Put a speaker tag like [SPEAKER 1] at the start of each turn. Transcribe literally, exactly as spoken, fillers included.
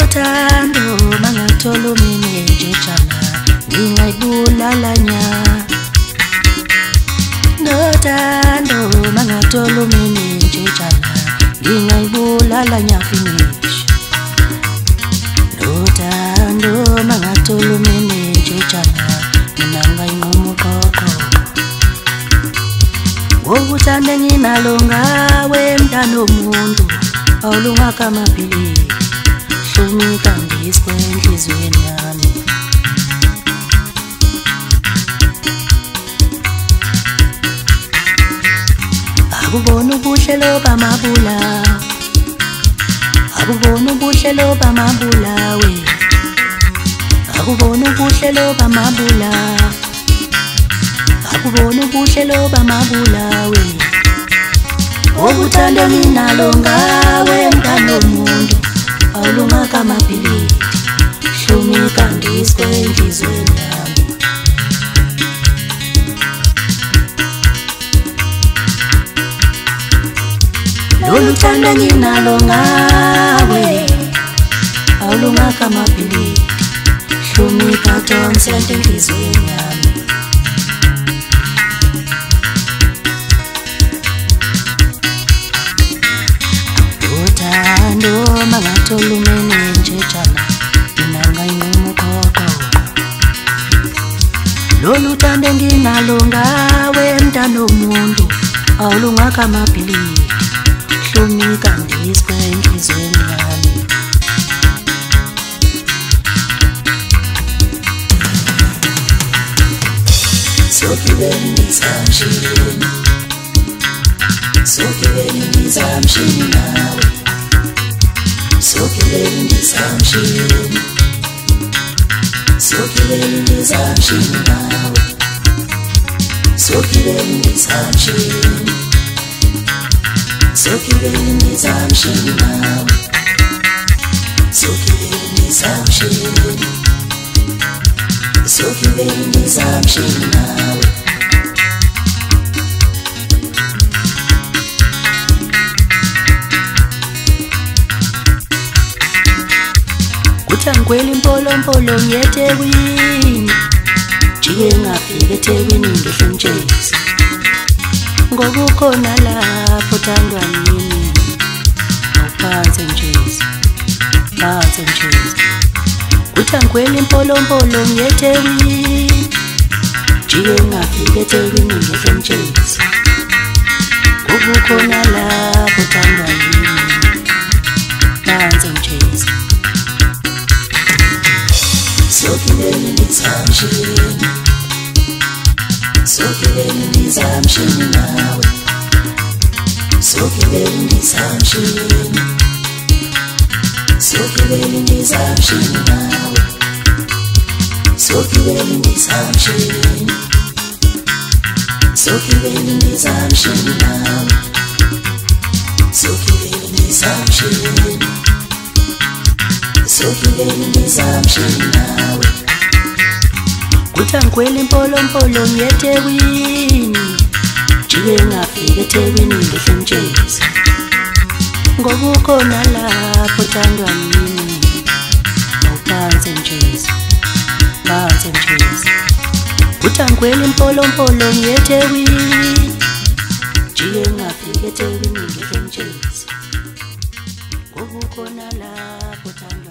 [SPEAKER 1] Nothando mangathola umini njejana ngingayibulala nya. Nothando mangathola umini njejana ngingayibulala nya finish. Nothando mangathola umini njejana mina ngayinquma uqoqo. Ngokuthanda nginalo ngawe mntana womuntu awulungaka amaphilisi. Hlumika ngiswe enhlizweni yami. Akubona ubuhle loba mabula, akubona ubuhle loba mabula we, akubona ubuhle loba mabula, akubona ubuhle loba mabula we. Ngokuthanda nginalo ngawe mntana womuntu awulungaka amaphilisi. Hlumika ngiswe enhlizweni yami. Lolu thando nginalo ngawe awulungaka amaphilisi. Hlumika donse enhlizweni yami. Uthando mangathola umini njejana mina ngayinquma uqoqo. Lolu thando nginalo ngawe mntana womuntu awulungaka amaphilisi. Hlumika ngiswe enhlizweni yami. Sokibeni nizamshini, sokibeni nizamshini nawe. Sokibeni nizamshini, sokibeni nizamshini nawe. Sokibeni nizamshini, sokibeni nizamshini nawe. Sokibeni nizamshini, sokibeni nizamshini nawe. Ngweli mpolo-mpolo ngiyeThekwini, jike ngafika eThekwini ngehle Mtshezi. Ngoba ukhona lapho thandwa yini, awuphansi Mtshezi, phansi Mtshezi. Kuthi ngweli mpolo-mpolo ngiyeThekwini, jike ngafika eThekwini ngehle Mtshezi. Ngoba ukhona lapho thandwa yini, phansi Mtshezi. Sokibeni nizamshini, sokibeni nizamshini nawe. Sokibeni nizamshini, sokibeni nizamshini nawe. Sokibeni nizamshini, sokibeni nizamshini nawe. Sokibeni nizamshini, sokibeni nizamshini nawe. Kuthi ngweli mpolo-mpolo ngiyeThekwini, jike ngafika eThekwini ngehle Mtshezi. Ngoba ukhona lapho thandwa yini, awuphansi Mtshezi, phansi Mtshezi. Kuthi ngweli mpolo-mpolo ngiyeThekwini, jike ngafika eThekwini ngehle Mtshezi. Ngoba ukhona lapho thandwa